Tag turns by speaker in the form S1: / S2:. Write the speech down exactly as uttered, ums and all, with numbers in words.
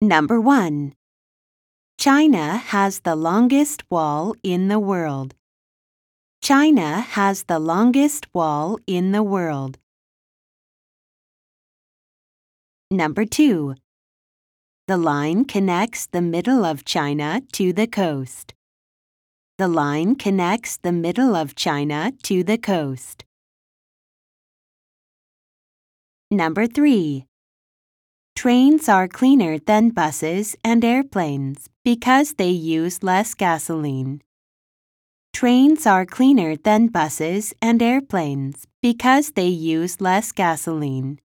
S1: Number one. China has the longest wall in the world. China has the longest wall in the world. Number two. The line connects the middle of China to the coast. The line connects the middle of China to the coast. Number three. Trains are cleaner than buses and airplanes because they use less gasoline. Trains are cleaner than buses and airplanes because they use less gasoline.